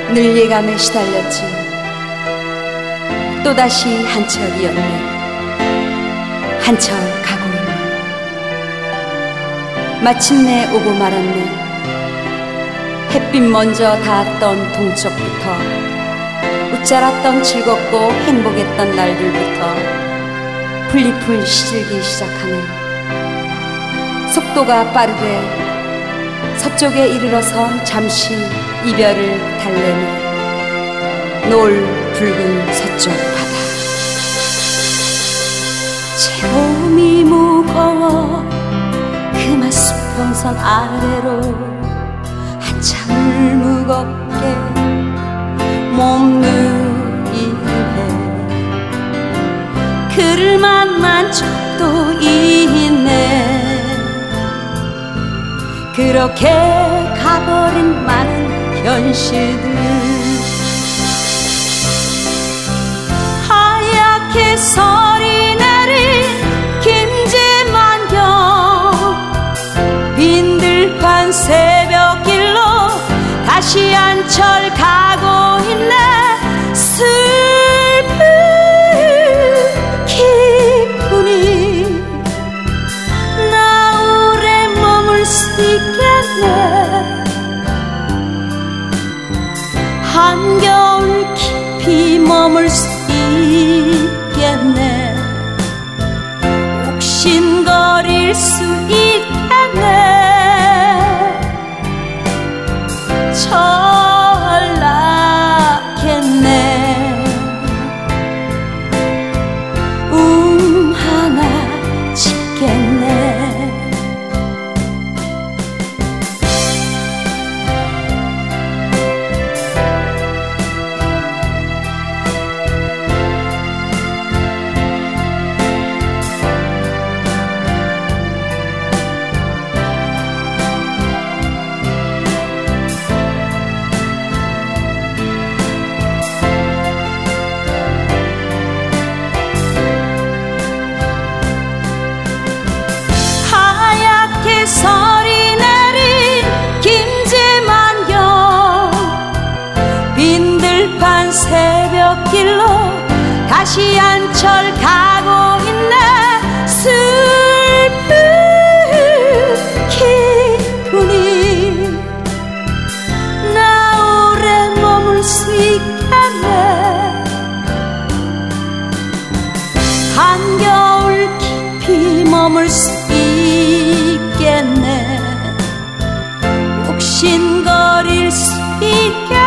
늘 예감에 시달렸지. 또다시 한철이었네. 한철 가고 있네. 마침내 오고 말았네. 햇빛 먼저 닿았던 동쪽부터, 웃자랐던 즐겁고 행복했던 날들부터 풀잎을 시들기 시작하네. 속도가 빠르게 서쪽에 이르러선 잠시 이별을 달래네. 노을 붉은 서쪽 바다. 체온이 무거워 그마 수평선 아래로 한참을 무겁게 몸누이네. 그를 만난 적도 있네. 그렇게 가버린 많은 현실들, 하얗게 서리 내린 김제만경, 빈들판 새벽길로 다시 한철 가고 있네. 슬픈 기분이 나 오래 머물 수 있겠네. 한겨울 깊이 머물 수 있겠네. 옥신거릴 수 있겠네. 전락했네. 하나 짓겠네. 서리 내린 김제만경, 빈들판 새벽길로 다시 한철 가고 있네. 슬픈 기분이 나 오래 머물 수 있겠네. 한겨울 깊이 머물 수 있겠네. 옥신거릴 수 있겠네.